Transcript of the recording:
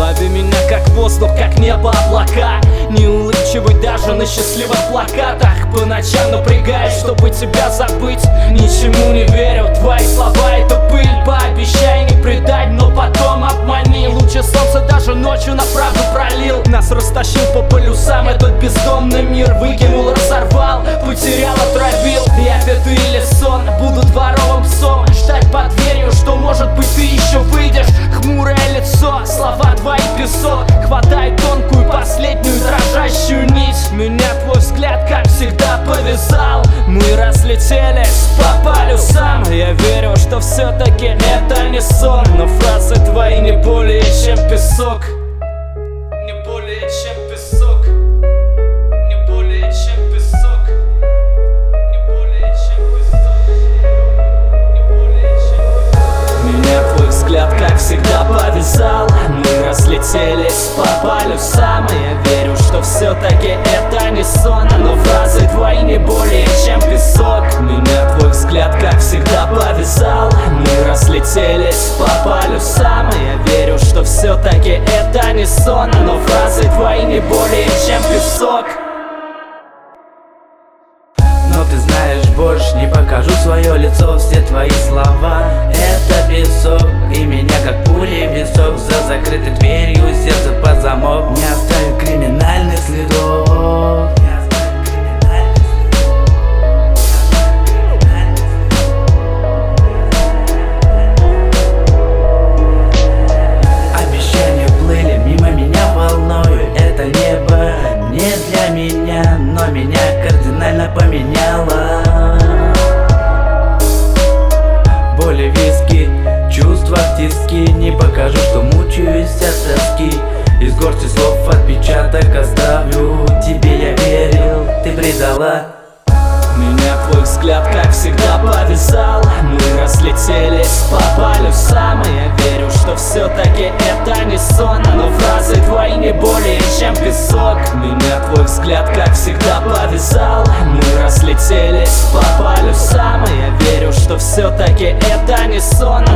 Лови меня как воздух, как небо, облака. Не улыбчивый даже на счастливых плакатах. По ночам напрягаюсь, чтобы тебя забыть. Ничему не верю, твои слова это пыль. Пообещай не предать, но потом обмани. Лучи солнца даже ночью на правду пролил. Нас растащил по полюсам этот бездомный мир. Выкинул, разорвал, потерял, отравил. Явь это или сон, буду дворовым псом. Ждать под дверью, что может быть ты еще выйдешь. Хмурое лицо, слова твои песок. Хватай тонкую, последнюю дрожащую нить. Меня твой взгляд, как всегда, повязал. Мы разлетелись по полюсам. Я верю, что все-таки это не сон. Но фразы твои не более чем песок. Не более чем песок. Не более чем песок. Не более чем песок. Не более чем песок. Меня твой взгляд, как всегда, повязал. Мы разлетелись по полюсам. Я верю, что все-таки это не сон. Но фразы твои не более чем песок. Меня твой взгляд, как всегда, повязал. Мы разлетелись по полюсам. Я верю, что все-таки это не сон. Но фразы твои не более чем песок. Но ты знаешь, больше не покажу свое лицо. Все твои слова — это песок. И меня как пули в висок. За закрытой дверью сердце под замок. Не оставив криминальных следов. Обещания плыли мимо меня волною. Это небо не для меня, но меня кардинально поменяло. Боли, виски, чувства в тиски. Не покажу, что мучаюсь от тоски. Из горсти слов отпечаток оставлю. Тебе я верил, ты предала. Меня твой взгляд, как всегда, повязал. Мы разлетелись по полюсам. Я верю, что все-таки это не сон. Но фразы твои не более чем песок. Меня твой взгляд, как всегда, повязал. Мы разлетелись по полюсам. Я верю, что все-таки это не сон.